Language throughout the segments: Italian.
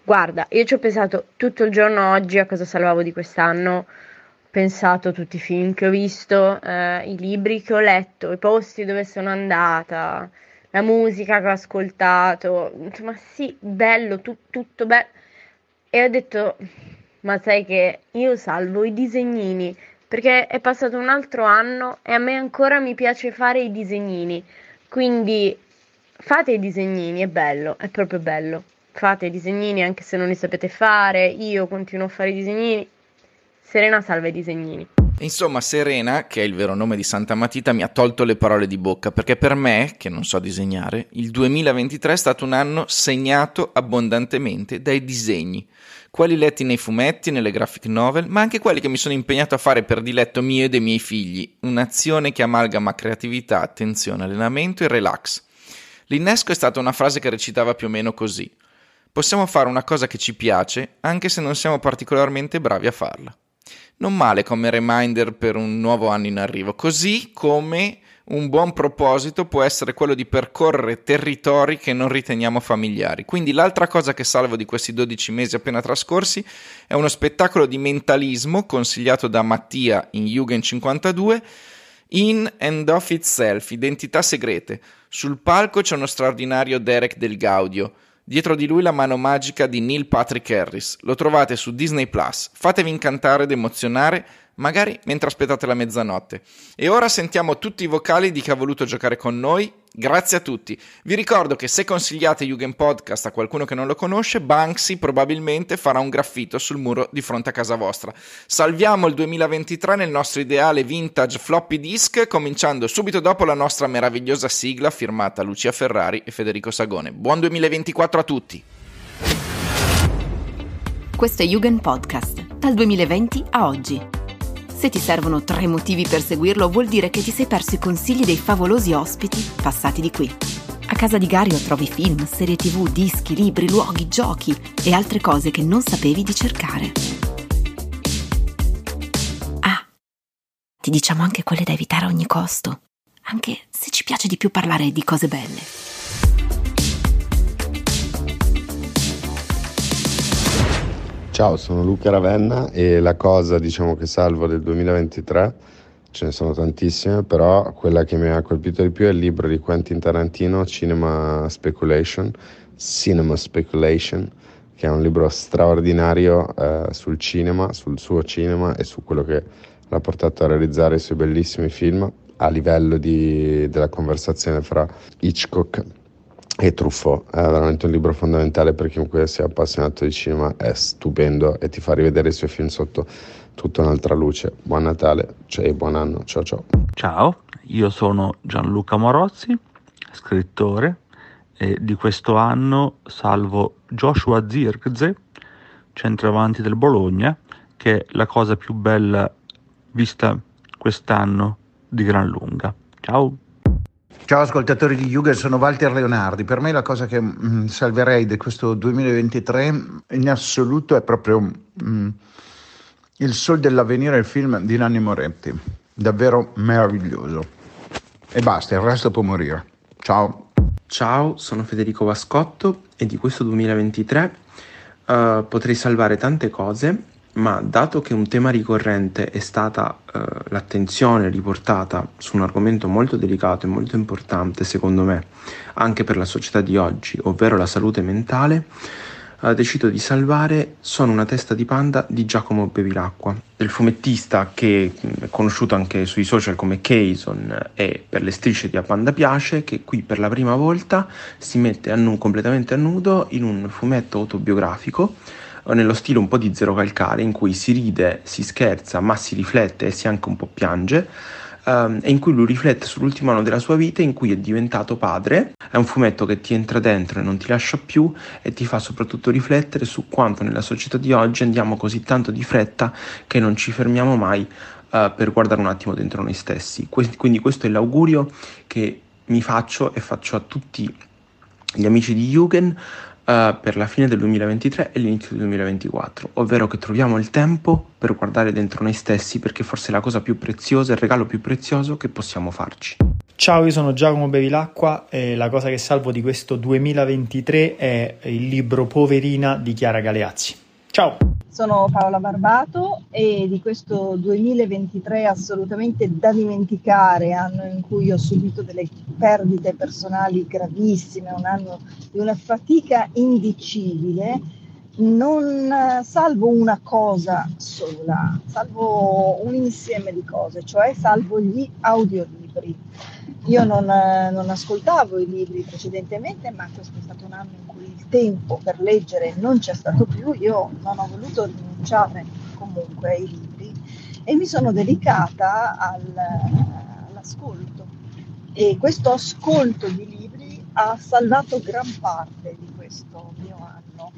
Guarda, io ci ho pensato tutto il giorno oggi a cosa salvavo di quest'anno, ho pensato a tutti i film che ho visto, i libri che ho letto, i posti dove sono andata, la musica che ho ascoltato, insomma sì, bello, tutto bello. E ho detto, ma sai che io salvo i disegnini, perché è passato un altro anno e a me ancora mi piace fare i disegnini, quindi fate i disegnini, è bello, è proprio bello. Fate i disegnini anche se non li sapete fare, io continuo a fare i disegnini. Serena salva i disegnini. Insomma, Serena, che è il vero nome di Santa Matita, mi ha tolto le parole di bocca, perché per me, che non so disegnare, il 2023 è stato un anno segnato abbondantemente dai disegni. Quelli letti nei fumetti, nelle graphic novel, ma anche quelli che mi sono impegnato a fare per diletto mio e dei miei figli. Un'azione che amalgama creatività, attenzione, allenamento e relax. L'innesco è stata una frase che recitava più o meno così: possiamo fare una cosa che ci piace anche se non siamo particolarmente bravi a farla. Non male come reminder per un nuovo anno in arrivo, così come un buon proposito può essere quello di percorrere territori che non riteniamo familiari. Quindi l'altra cosa che salvo di questi 12 mesi appena trascorsi è uno spettacolo di mentalismo consigliato da Mattia in Jugend 52, In and of Itself, Identità Segrete. Sul palco c'è uno straordinario Derek Del Gaudio. Dietro di lui la mano magica di Neil Patrick Harris. Lo trovate su Disney+. Fatevi incantare ed emozionare, magari mentre aspettate la mezzanotte. E ora sentiamo tutti i vocali di chi ha voluto giocare con noi. Grazie a tutti. Vi ricordo che se consigliate Jugend Podcast a qualcuno che non lo conosce, Banksy probabilmente farà un graffito sul muro di fronte a casa vostra. Salviamo il 2023 nel nostro ideale vintage floppy disk, cominciando subito dopo la nostra meravigliosa sigla firmata Lucia Ferrari e Federico Sagone. Buon 2024 a tutti! Questo è Jugend Podcast, dal 2020 a oggi. Se ti servono 3 motivi per seguirlo, vuol dire che ti sei perso i consigli dei favolosi ospiti passati di qui. A casa di Gario trovi film, serie TV, dischi, libri, luoghi, giochi e altre cose che non sapevi di cercare. Ah, ti diciamo anche quelle da evitare a ogni costo, anche se ci piace di più parlare di cose belle. Ciao, sono Luca Ravenna e la cosa, che salvo del 2023, ce ne sono tantissime, però quella che mi ha colpito di più è il libro di Quentin Tarantino, Cinema Speculation, che è un libro straordinario sul cinema, sul suo cinema e su quello che l'ha portato a realizzare i suoi bellissimi film, a livello della conversazione fra Hitchcock e Truffaut. È veramente un libro fondamentale per chiunque sia appassionato di cinema, è stupendo e ti fa rivedere i suoi film sotto tutta un'altra luce. Buon Natale e buon anno, ciao ciao. Ciao, io sono Gianluca Morozzi, scrittore, e di questo anno salvo Joshua Zirkzee, centravanti del Bologna, che è la cosa più bella vista quest'anno di gran lunga. Ciao! Ciao ascoltatori di Jugend, sono Walter Leonardi. Per me la cosa che salverei di questo 2023 in assoluto è proprio Il Sol dell'Avvenire, il film di Nanni Moretti. Davvero meraviglioso. E basta, il resto può morire. Ciao. Ciao, sono Federico Vascotto e di questo 2023 potrei salvare tante cose, ma dato che un tema ricorrente è stata l'attenzione riportata su un argomento molto delicato e molto importante, secondo me, anche per la società di oggi, ovvero la salute mentale, decido di salvare Sono una testa di panda di Giacomo Bevilacqua, del fumettista che è conosciuto anche sui social come Keyson e per le strisce di A Panda Piace, che qui per la prima volta si mette completamente a nudo in un fumetto autobiografico nello stile un po' di Zero Calcare, in cui si ride, si scherza, ma si riflette e si anche un po' piange, e in cui lui riflette sull'ultimo anno della sua vita in cui è diventato padre. È un fumetto che ti entra dentro e non ti lascia più, e ti fa soprattutto riflettere su quanto nella società di oggi andiamo così tanto di fretta che non ci fermiamo mai per guardare un attimo dentro noi stessi. Quindi questo è l'augurio che mi faccio e faccio a tutti gli amici di Jugend per la fine del 2023 e l'inizio del 2024, ovvero che troviamo il tempo per guardare dentro noi stessi, perché forse è la cosa più preziosa, il regalo più prezioso che possiamo farci. Ciao, io sono Giacomo Bevilacqua e la cosa che salvo di questo 2023 è il libro Poverina di Chiara Galeazzi. Ciao! Sono Paola Barbato e di questo 2023 assolutamente da dimenticare, anno in cui ho subito delle perdite personali gravissime, un anno di una fatica indicibile, non salvo una cosa sola, salvo un insieme di cose, cioè salvo gli audiolibri. Io non ascoltavo i libri precedentemente, ma questo è stato un anno in cui il tempo per leggere non c'è stato più, io non ho voluto rinunciare comunque ai libri e mi sono dedicata all'ascolto. E questo ascolto di libri ha salvato gran parte di questo mio anno.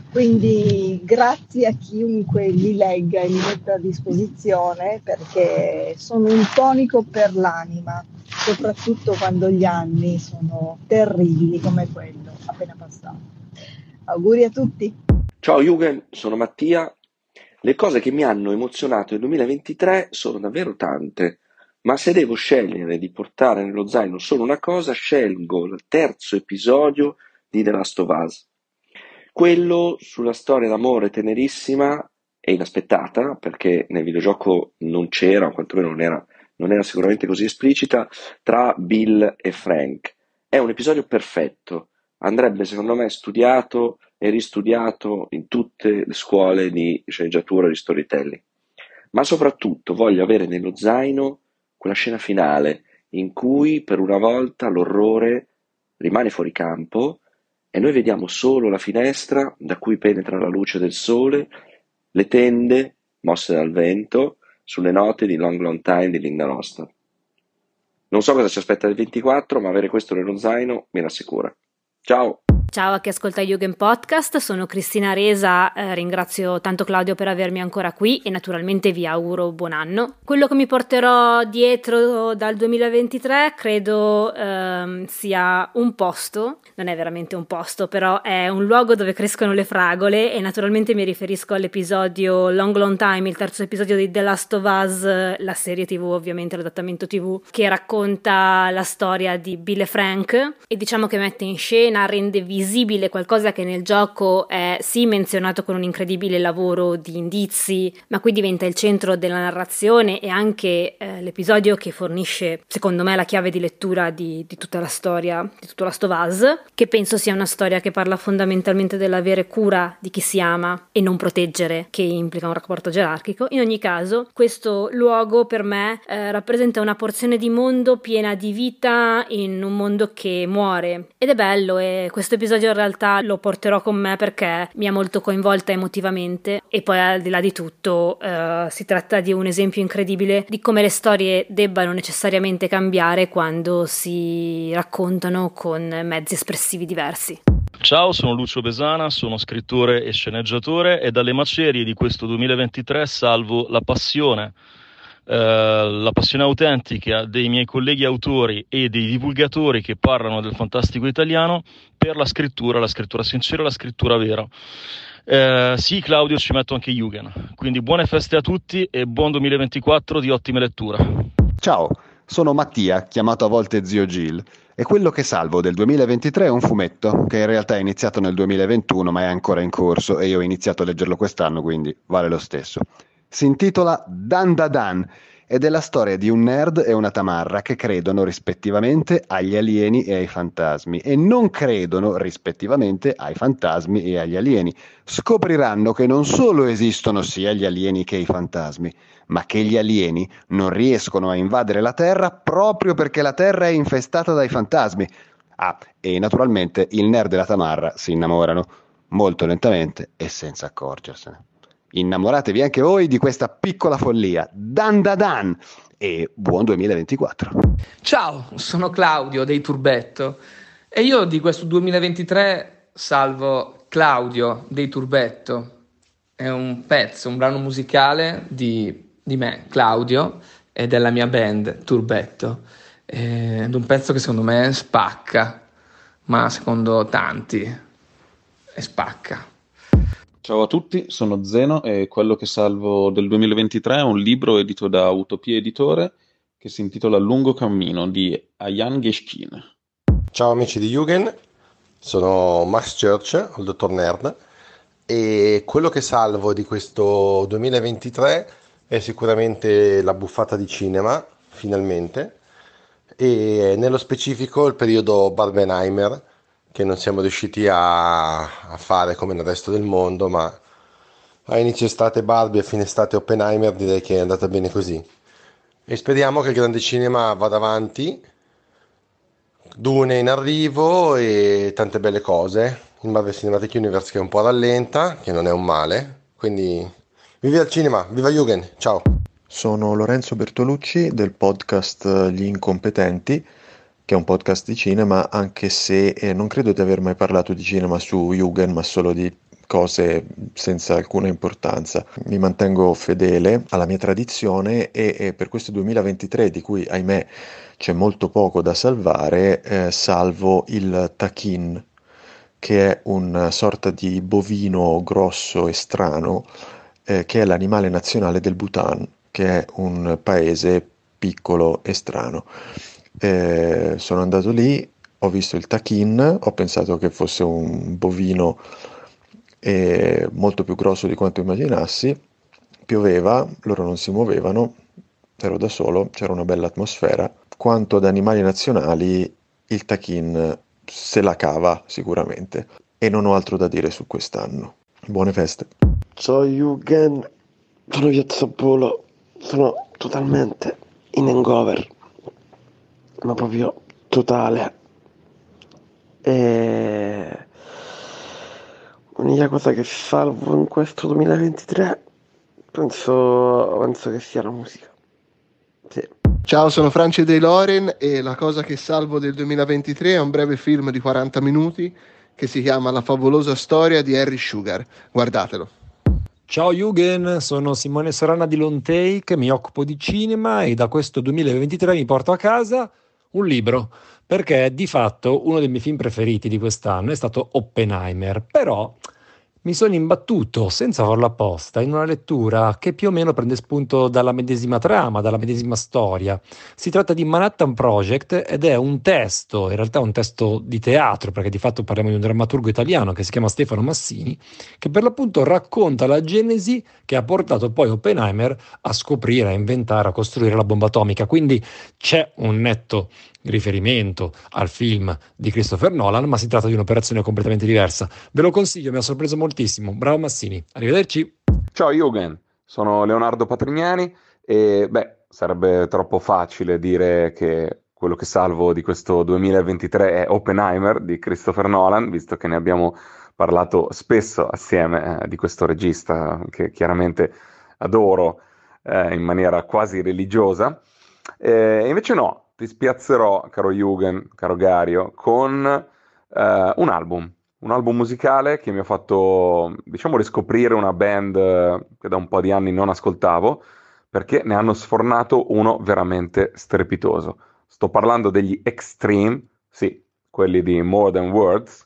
Quindi grazie a chiunque li legga e li metta a disposizione, perché sono un tonico per l'anima, soprattutto quando gli anni sono terribili come quello appena passato. Auguri a tutti! Ciao Jugend, sono Mattia. Le cose che mi hanno emozionato nel 2023 sono davvero tante, ma se devo scegliere di portare nello zaino solo una cosa, scelgo il terzo episodio di The Last of Us. Quello sulla storia d'amore tenerissima e inaspettata, perché nel videogioco non c'era, o quantomeno non era sicuramente così esplicita, tra Bill e Frank. È un episodio perfetto, andrebbe secondo me studiato e ristudiato in tutte le scuole di sceneggiatura e di storytelling. Ma soprattutto voglio avere nello zaino quella scena finale in cui per una volta l'orrore rimane fuori campo e noi vediamo solo la finestra da cui penetra la luce del sole, le tende mosse dal vento sulle note di Long Long Time di Linda Ronstadt. Non so cosa ci aspetta del 24, ma avere questo nello zaino mi rassicura. Ciao! Ciao a chi ascolta Jugend Podcast, sono Cristina Resa, ringrazio tanto Claudio per avermi ancora qui e naturalmente vi auguro buon anno. Quello che mi porterò dietro dal 2023 credo sia un posto, non è veramente un posto, però è un luogo dove crescono le fragole e naturalmente mi riferisco all'episodio Long Long Time, il terzo episodio di The Last of Us, la serie TV ovviamente, l'adattamento TV, che racconta la storia di Bill e Frank e diciamo che mette in scena, rende visibile qualcosa che nel gioco è sì menzionato con un incredibile lavoro di indizi, ma qui diventa il centro della narrazione e anche l'episodio che fornisce secondo me la chiave di lettura di tutta la storia di tutto Last of Us, che penso sia una storia che parla fondamentalmente dell'avere cura di chi si ama e non proteggere, che implica un rapporto gerarchico. In ogni caso questo luogo per me rappresenta una porzione di mondo piena di vita in un mondo che muore ed è bello, e questo episodio in realtà lo porterò con me perché mi ha molto coinvolta emotivamente e poi al di là di tutto si tratta di un esempio incredibile di come le storie debbano necessariamente cambiare quando si raccontano con mezzi espressivi diversi. Ciao, sono Lucio Besana, sono scrittore e sceneggiatore e dalle macerie di questo 2023 salvo la passione autentica dei miei colleghi autori e dei divulgatori che parlano del fantastico italiano per la scrittura sincera, la scrittura vera. Sì, Claudio, ci metto anche Jugend. Quindi buone feste a tutti e buon 2024 di ottime letture. Ciao, sono Mattia, chiamato a volte Zio Gil, e quello che salvo del 2023 è un fumetto che in realtà è iniziato nel 2021 ma è ancora in corso e io ho iniziato a leggerlo quest'anno, quindi vale lo stesso. Si intitola Dan Da Dan ed è la storia di un nerd e una tamarra che credono rispettivamente agli alieni e ai fantasmi e non credono rispettivamente ai fantasmi e agli alieni. Scopriranno che non solo esistono sia gli alieni che i fantasmi, ma che gli alieni non riescono a invadere la Terra proprio perché la Terra è infestata dai fantasmi. Ah, e naturalmente il nerd e la tamarra si innamorano molto lentamente e senza accorgersene. Innamoratevi anche voi di questa piccola follia. Dan Da Dan e buon 2024. Ciao, sono Claudio dei Turbetto e io di questo 2023 salvo Claudio dei Turbetto. È un pezzo, un brano musicale di me, Claudio, e della mia band Turbetto. Ed un pezzo che secondo me spacca, ma secondo tanti spacca. Ciao a tutti, sono Zeno e quello che salvo del 2023 è un libro edito da Utopia Editore che si intitola Lungo cammino di Ayan Geschkin. Ciao amici di Jugend, sono Max Church, il dottor Nerd, e quello che salvo di questo 2023 è sicuramente la buffata di cinema, finalmente, e nello specifico il periodo Barbenheimer, che non siamo riusciti a fare come nel resto del mondo, ma a inizio estate Barbie e a fine estate Oppenheimer direi che è andata bene così. E speriamo che il grande cinema vada avanti, Dune in arrivo e tante belle cose. Il Marvel Cinematic Universe che un po' rallenta, che non è un male. Quindi viva il cinema, viva Jugend, ciao! Sono Lorenzo Bertolucci del podcast Gli Incompetenti, che è un podcast di cinema, anche se non credo di aver mai parlato di cinema su Jugend, ma solo di cose senza alcuna importanza. Mi mantengo fedele alla mia tradizione e per questo 2023, di cui ahimè c'è molto poco da salvare, salvo il takin, che è una sorta di bovino grosso e strano, che è l'animale nazionale del Bhutan, che è un paese piccolo e strano. Sono andato lì, ho visto il takin, ho pensato che fosse un bovino molto più grosso di quanto immaginassi. Pioveva, loro non si muovevano, ero da solo, c'era una bella atmosfera. Quanto ad animali nazionali, il takin se la cava sicuramente, e non ho altro da dire su quest'anno. Buone feste. Ciao Jugend, sono Piazzapolo, sono totalmente in hangover, ma proprio totale. E l'unica cosa che salvo in questo 2023 penso che sia la musica. Sì. Ciao, sono Franci De Loren e la cosa che salvo del 2023 è un breve film di 40 minuti che si chiama La favolosa storia di Harry Sugar. Guardatelo. Ciao Jugend, sono Simone Sorana di Longtake, mi occupo di cinema e da questo 2023 mi porto a casa un libro, perché di fatto uno dei miei film preferiti di quest'anno è stato Oppenheimer, però mi sono imbattuto, senza farlo apposta, in una lettura che più o meno prende spunto dalla medesima trama, dalla medesima storia. Si tratta di Manhattan Project ed è un testo, in realtà un testo di teatro, perché di fatto parliamo di un drammaturgo italiano che si chiama Stefano Massini, che per l'appunto racconta la genesi che ha portato poi Oppenheimer a scoprire, a inventare, a costruire la bomba atomica. Quindi c'è un netto riferimento al film di Christopher Nolan, ma si tratta di un'operazione completamente diversa. Ve lo consiglio, mi ha sorpreso moltissimo. Bravo Massini, arrivederci. Ciao Jugend, sono Leonardo Patrignani e sarebbe troppo facile dire che quello che salvo di questo 2023 è Oppenheimer di Christopher Nolan, visto che ne abbiamo parlato spesso assieme di questo regista che chiaramente adoro in maniera quasi religiosa. E invece no, ti spiazzerò, caro Jugend, caro Gario, con un album musicale che mi ha fatto, diciamo, riscoprire una band che da un po' di anni non ascoltavo, perché ne hanno sfornato uno veramente strepitoso. Sto parlando degli Extreme, sì, quelli di More Than Words,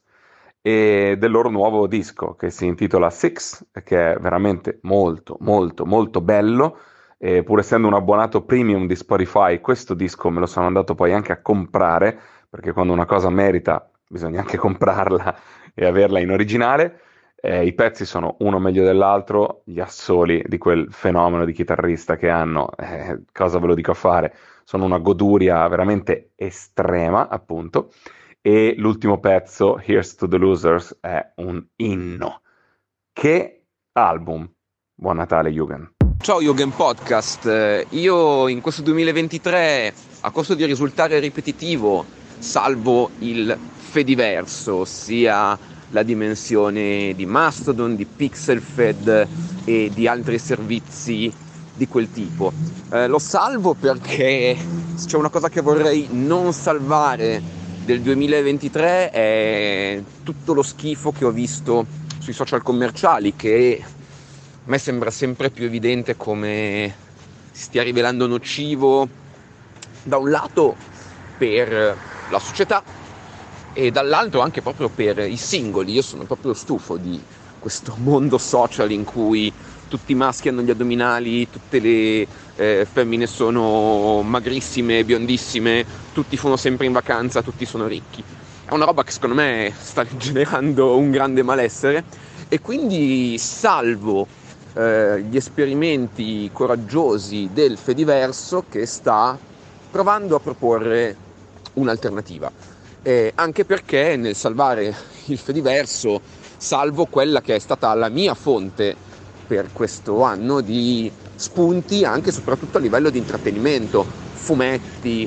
e del loro nuovo disco che si intitola Six, che è veramente molto, molto, molto bello. E pur essendo un abbonato premium di Spotify, questo disco me lo sono andato poi anche a comprare, perché quando una cosa merita bisogna anche comprarla e averla in originale. I pezzi sono uno meglio dell'altro, gli assoli di quel fenomeno di chitarrista che hanno, cosa ve lo dico a fare, sono una goduria veramente estrema, appunto. E l'ultimo pezzo, Here's to the Losers, è un inno. Che album! Buon Natale, Jugend. Ciao Jugend Podcast, io in questo 2023, a costo di risultare ripetitivo, salvo il Fediverso, ossia la dimensione di Mastodon, di Pixelfed e di altri servizi di quel tipo. Lo salvo perché se c'è una cosa che vorrei non salvare del 2023 è tutto lo schifo che ho visto sui social commerciali, che a me sembra sempre più evidente come si stia rivelando nocivo da un lato per la società e dall'altro anche proprio per i singoli. Io sono proprio stufo di questo mondo social in cui tutti i maschi hanno gli addominali, tutte le femmine sono magrissime, biondissime, tutti fanno sempre in vacanza, tutti sono ricchi. È una roba che secondo me sta generando un grande malessere, e quindi salvo gli esperimenti coraggiosi del Fediverso, che sta provando a proporre un'alternativa, anche perché nel salvare il Fediverso salvo quella che è stata la mia fonte per questo anno di spunti, anche e soprattutto a livello di intrattenimento, fumetti,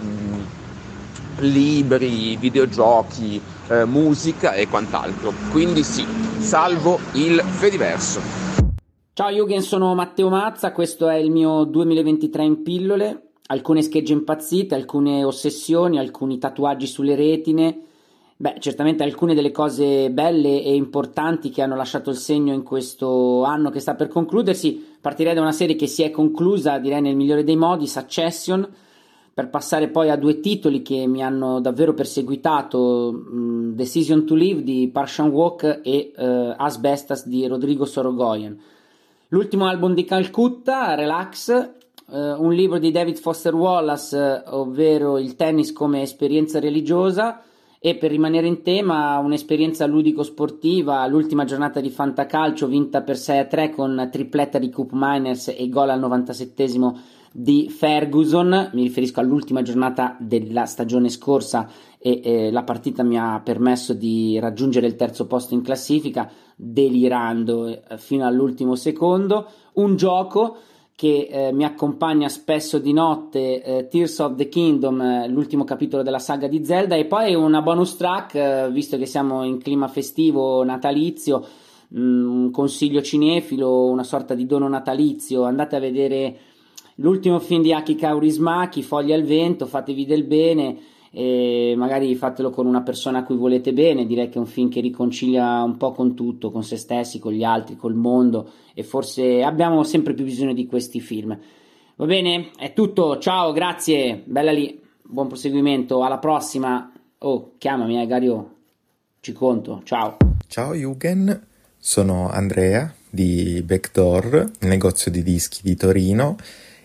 libri, videogiochi, musica e quant'altro. Quindi sì, salvo il Fediverso. Ciao Jürgen, sono Matteo Mazza, questo è il mio 2023 in pillole. Alcune schegge impazzite, alcune ossessioni, alcuni tatuaggi sulle retine. Beh, certamente alcune delle cose belle e importanti che hanno lasciato il segno in questo anno che sta per concludersi. Partirei da una serie che si è conclusa, direi nel migliore dei modi, Succession, per passare poi a due titoli che mi hanno davvero perseguitato, Decision to Live di Park Chan-wook e Asbestas di Rodrigo Sorogoyen. L'ultimo album di Calcutta, Relax, un libro di David Foster Wallace, ovvero il tennis come esperienza religiosa, e per rimanere in tema un'esperienza ludico-sportiva, l'ultima giornata di Fantacalcio vinta per 6-3 con tripletta di Koop Miners e gol al 97esimo di Ferguson. Mi riferisco all'ultima giornata della stagione scorsa e la partita mi ha permesso di raggiungere il terzo posto in classifica, delirando fino all'ultimo secondo. Un gioco che mi accompagna spesso di notte, Tears of the Kingdom, l'ultimo capitolo della saga di Zelda, e poi una bonus track, visto che siamo in clima festivo natalizio, un consiglio cinefilo, una sorta di dono natalizio. Andate a vedere l'ultimo film di Aki Kaurismäki, Foglie al vento, fatevi del bene e magari fatelo con una persona a cui volete bene. Direi che è un film che riconcilia un po' con tutto, con se stessi, con gli altri, col mondo, e forse abbiamo sempre più bisogno di questi film. Va bene? È tutto, ciao, grazie, bella lì, buon proseguimento, alla prossima. Oh, chiamami, Gario, ci conto, ciao. Ciao Jürgen, sono Andrea di Backdoor, il negozio di dischi di Torino,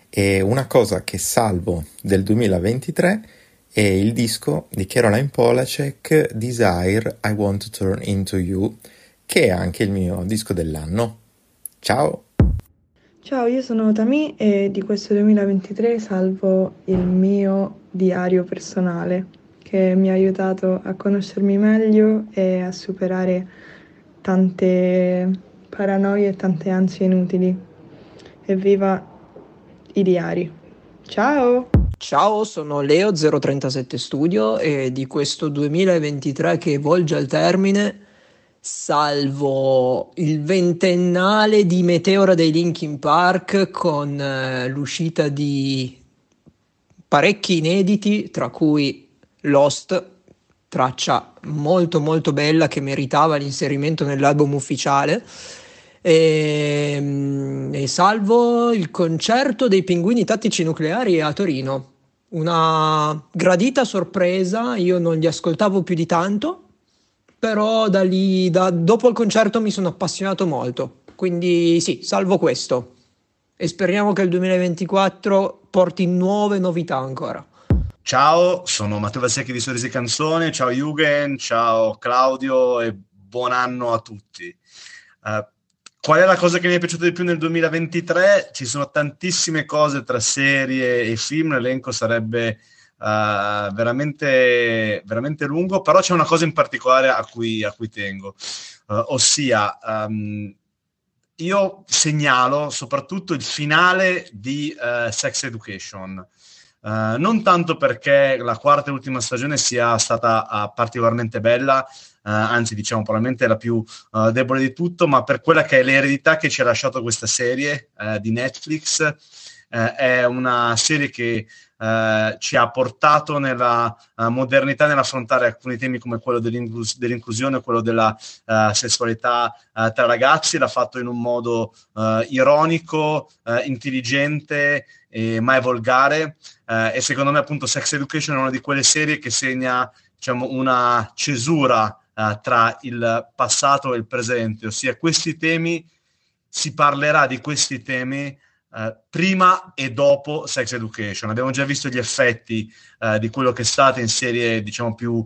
e una cosa che salvo del 2023 è il disco di Caroline Polachek, Desire, I Want to Turn Into You, che è anche il mio disco dell'anno. Ciao! Ciao, io sono Tami e di questo 2023 salvo il mio diario personale, che mi ha aiutato a conoscermi meglio e a superare tante paranoie e tante ansie inutili. Evviva i diari! Ciao! Ciao, sono Leo037 Studio e di questo 2023 che volge al termine salvo il ventennale di Meteora dei Linkin Park con l'uscita di parecchi inediti, tra cui Lost, traccia molto molto bella che meritava l'inserimento nell'album ufficiale. E salvo il concerto dei Pinguini Tattici Nucleari a Torino, una gradita sorpresa. Io non li ascoltavo più di tanto, però dopo il concerto mi sono appassionato molto, quindi sì, salvo questo e speriamo che il 2024 porti nuove novità ancora. Ciao, sono Matteo Valsecchi di Sorrisi Canzone. Ciao Jürgen, ciao Claudio e buon anno a tutti. Qual è la cosa che mi è piaciuta di più nel 2023? Ci sono tantissime cose tra serie e film, l'elenco sarebbe veramente, veramente lungo, però c'è una cosa in particolare a cui tengo, ossia io segnalo soprattutto il finale di Sex Education. Non tanto perché la quarta e ultima stagione sia stata particolarmente bella, anzi diciamo probabilmente la più debole di tutto, ma per quella che è l'eredità che ci ha lasciato questa serie di Netflix. È una serie che ci ha portato nella modernità nell'affrontare alcuni temi come quello dell'inclusione, quello della sessualità tra ragazzi. L'ha fatto in un modo ironico, intelligente, mai volgare, e secondo me appunto Sex Education è una di quelle serie che segna, diciamo, una cesura tra il passato e il presente, ossia questi temi, si parlerà di questi temi prima e dopo Sex Education. Abbiamo già visto gli effetti di quello che è stato in serie, diciamo, più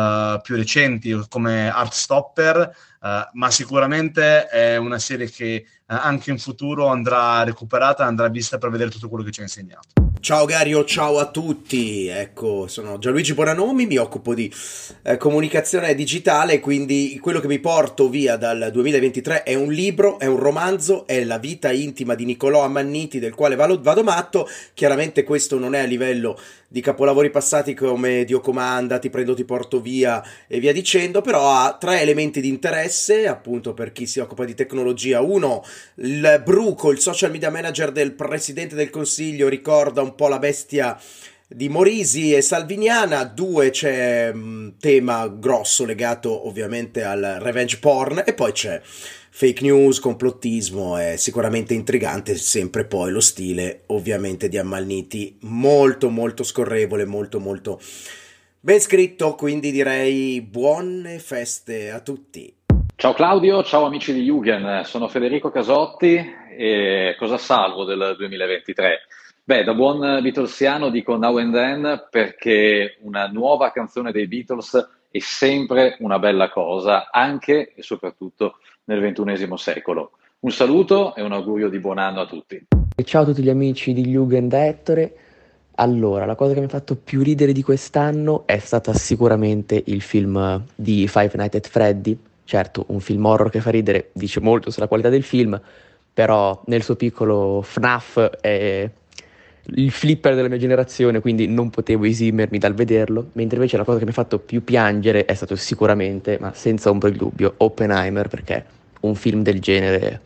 recenti come Heartstopper, ma sicuramente è una serie che anche in futuro andrà recuperata, andrà vista per vedere tutto quello che ci ha insegnato. Ciao Gario, ciao a tutti, ecco, sono Gianluigi Bonanomi, mi occupo di comunicazione digitale, quindi quello che mi porto via dal 2023 è un libro, è un romanzo, è la vita intima di Niccolò Ammanniti, del quale vado matto. Chiaramente questo non è a livello di capolavori passati come Dio comanda, Ti prendo, ti porto via e via dicendo, però ha 3 elementi di interesse, appunto, per chi si occupa di tecnologia. Uno, il bruco, il social media manager del Presidente del Consiglio, ricorda un po' la bestia di Morisi e Salviniana. 2, c'è un tema grosso legato ovviamente al revenge porn, e poi c'è fake news, complottismo. È sicuramente intrigante, sempre poi lo stile ovviamente di Ammanniti, molto molto scorrevole, molto molto ben scritto, quindi direi buone feste a tutti. Ciao Claudio, ciao amici di Jugend, sono Federico Casotti e cosa salvo del 2023? Beh, da buon Beatlesiano dico Now and Then, perché una nuova canzone dei Beatles è sempre una bella cosa, anche e soprattutto nel XXI secolo. Un saluto e un augurio di buon anno a tutti. Ciao a tutti gli amici di Jugend da Ettore. Allora, la cosa che mi ha fatto più ridere di quest'anno è stata sicuramente il film di Five Nights at Freddy. Certo, un film horror che fa ridere dice molto sulla qualità del film, però nel suo piccolo FNAF è il flipper della mia generazione, quindi non potevo esimermi dal vederlo, mentre invece la cosa che mi ha fatto più piangere è stato sicuramente, ma senza ombra di dubbio, Oppenheimer, perché un film del genere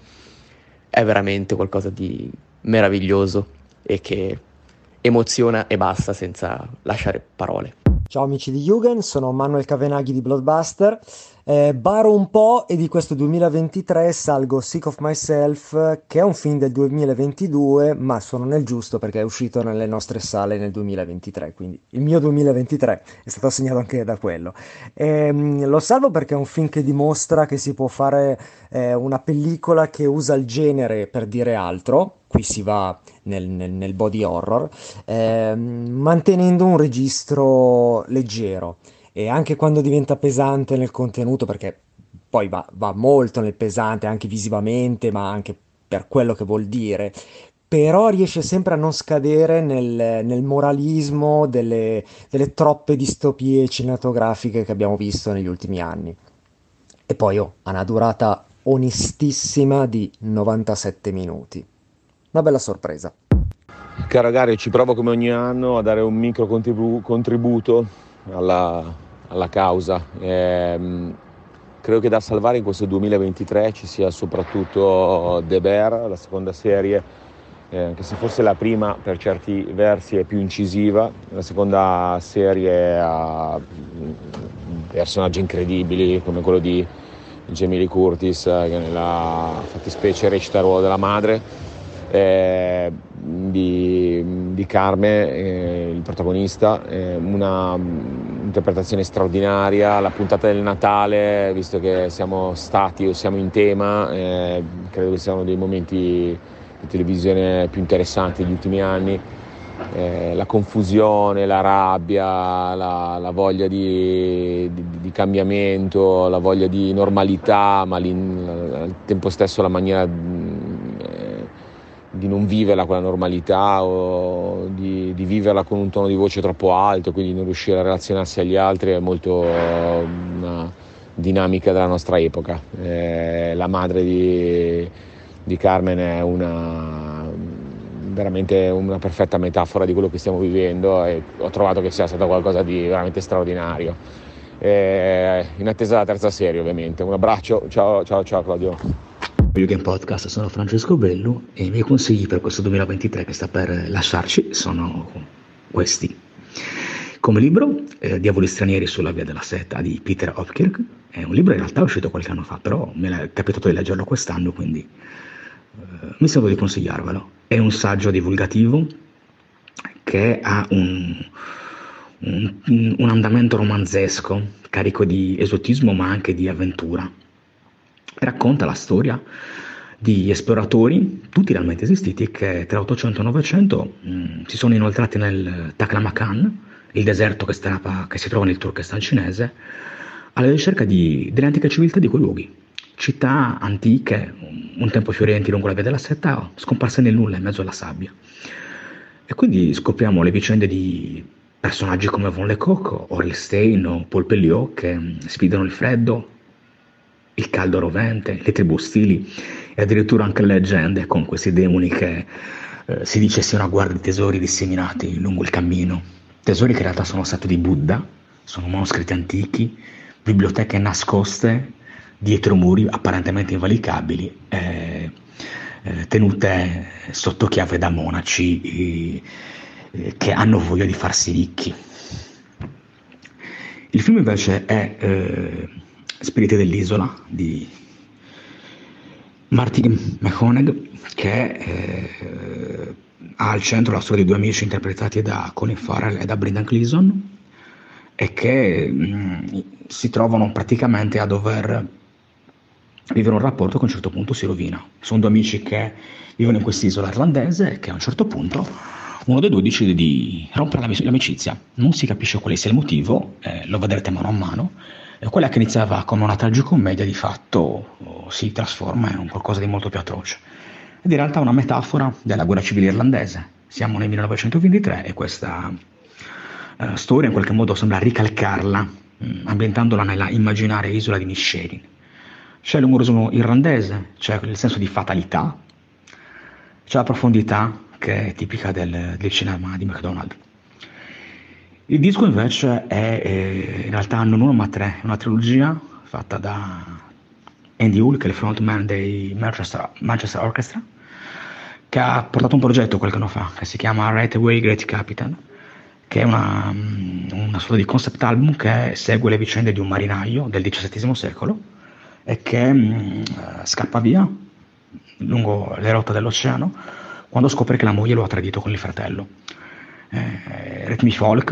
è veramente qualcosa di meraviglioso e che emoziona e basta senza lasciare parole. Ciao amici di Jugend, sono Manuel Cavenaghi di Blockbuster. Baro un po' e di questo 2023 salgo Sick of Myself, che è un film del 2022, ma sono nel giusto perché è uscito nelle nostre sale nel 2023, quindi il mio 2023 è stato segnato anche da quello. Lo salvo perché è un film che dimostra che si può fare una pellicola che usa il genere per dire altro. Qui si va nel body horror, mantenendo un registro leggero, e anche quando diventa pesante nel contenuto, perché poi va molto nel pesante anche visivamente, ma anche per quello che vuol dire, però riesce sempre a non scadere nel moralismo delle troppe distopie cinematografiche che abbiamo visto negli ultimi anni. E poi ha una durata onestissima di 97 minuti. Una bella sorpresa. Caro Gario, ci provo come ogni anno a dare un micro contributo alla causa. Credo che da salvare in questo 2023 ci sia soprattutto The Bear, la seconda serie, che se fosse la prima per certi versi è più incisiva. La seconda serie ha personaggi incredibili come quello di Jamie Lee Curtis, che nella fattispecie recita il ruolo della madre, di Carme, il protagonista, una interpretazione straordinaria. La puntata del Natale, visto che siamo stati o siamo in tema, credo che sia uno dei momenti di televisione più interessanti degli ultimi anni. La confusione, la rabbia, la voglia di cambiamento, la voglia di normalità, ma al tempo stesso la maniera di non viverla quella normalità, o di viverla con un tono di voce troppo alto, quindi non riuscire a relazionarsi agli altri. È molto una dinamica della nostra epoca. La madre di Carmen è veramente una perfetta metafora di quello che stiamo vivendo, e ho trovato che sia stato qualcosa di veramente straordinario. In attesa della terza serie, ovviamente. Un abbraccio, ciao Claudio. Jugend Podcast, sono Francesco Bellu e i miei consigli per questo 2023 che sta per lasciarci sono questi. Come libro, Diavoli stranieri sulla via della seta di Peter Hopkirk. È un libro in realtà uscito qualche anno fa, però me è capitato di leggerlo quest'anno, quindi mi sento di consigliarvelo. È un saggio divulgativo che ha un andamento romanzesco, carico di esotismo ma anche di avventura. Racconta la storia di esploratori, tutti realmente esistiti, che tra 800 e 900 si sono inoltrati nel Taklamakan, il deserto che si trova nel Turkestan cinese, alla ricerca delle antiche civiltà di quei luoghi. Città antiche, un tempo fiorenti lungo la via della seta, scomparse nel nulla in mezzo alla sabbia. E quindi scopriamo le vicende di personaggi come Von Lecoq, Aurel Stein o Paul Pelliot che sfidano il freddo, il caldo rovente, le tribù ostili e addirittura anche le leggende con questi demoni che si dice siano a guardia di tesori disseminati lungo il cammino. Tesori che in realtà sono stati di Buddha, sono manoscritti antichi, biblioteche nascoste dietro muri apparentemente invalicabili, tenute sotto chiave da monaci che hanno voglia di farsi ricchi. Il film invece è Spiriti dell'isola di Martin McConaughey, che ha al centro la storia di due amici interpretati da Colin Farrell e da Brendan Gleeson, e che si trovano praticamente a dover vivere un rapporto che a un certo punto si rovina. Sono due amici che vivono in quest'isola irlandese e che a un certo punto uno dei due decide di rompere l'amicizia. Non si capisce quale sia il motivo, lo vedrete mano a mano, e quella che iniziava come una tragicommedia di fatto si trasforma in un qualcosa di molto più atroce. Ed in realtà è una metafora della guerra civile irlandese. Siamo nel 1923 e questa storia in qualche modo sembra ricalcarla, ambientandola nella immaginaria isola di Inisherin. C'è l'umorismo irlandese, c'è il senso di fatalità, c'è la profondità che è tipica del cinema di McDonald. Il disco invece è in realtà non uno ma tre, è una trilogia fatta da Andy Hull, che è il frontman dei Manchester Orchestra, che ha portato un progetto qualche anno fa che si chiama Right Away Great Captain, che è una sorta di concept album che segue le vicende di un marinaio del XVII secolo e che scappa via lungo le rotte dell'oceano quando scopre che la moglie lo ha tradito con il fratello. Ritmi folk,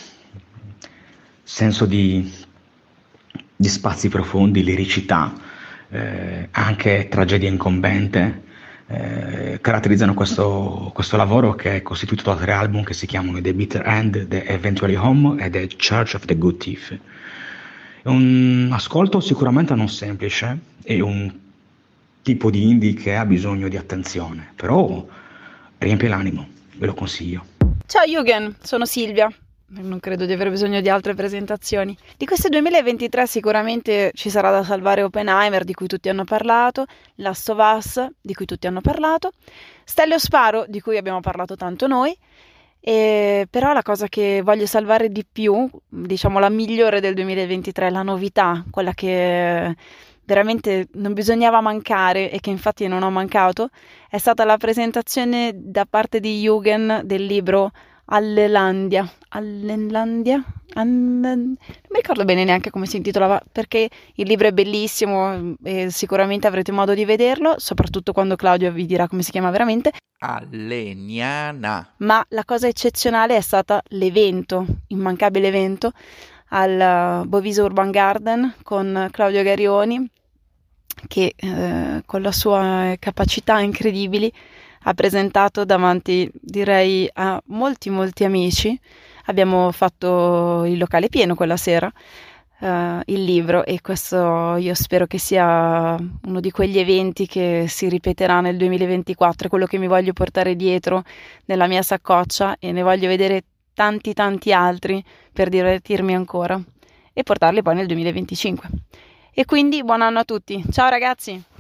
senso di spazi profondi, liricità, anche tragedia incombente, caratterizzano questo lavoro, che è costituito da 3 album che si chiamano The Bitter End, The Eventually Home e The Church of the Good Thief. È un ascolto sicuramente non semplice, è un tipo di indie che ha bisogno di attenzione, però riempie l'animo, ve lo consiglio. Ciao Jürgen, sono Silvia. Non credo di avere bisogno di altre presentazioni. Di questo 2023 sicuramente ci sarà da salvare Oppenheimer, di cui tutti hanno parlato, Last of Us, di cui tutti hanno parlato, Stellio Sparo, di cui abbiamo parlato tanto noi, però la cosa che voglio salvare di più, diciamo la migliore del 2023, la novità, quella che veramente non bisognava mancare e che infatti non ho mancato, è stata la presentazione da parte di Jürgen del libro Allelandia, non mi ricordo bene neanche come si intitolava, perché il libro è bellissimo e sicuramente avrete modo di vederlo, soprattutto quando Claudio vi dirà come si chiama veramente. Alleniana. Ma la cosa eccezionale è stata l'evento, immancabile evento al Bovisa Urban Garden con Claudio Garioni, che con la sua capacità incredibili ha presentato davanti, direi, a molti amici. Abbiamo fatto il locale pieno quella sera, il libro, e questo io spero che sia uno di quegli eventi che si ripeterà nel 2024, è quello che mi voglio portare dietro nella mia saccoccia e ne voglio vedere tanti altri per divertirmi ancora e portarli poi nel 2025. E quindi buon anno a tutti, ciao ragazzi!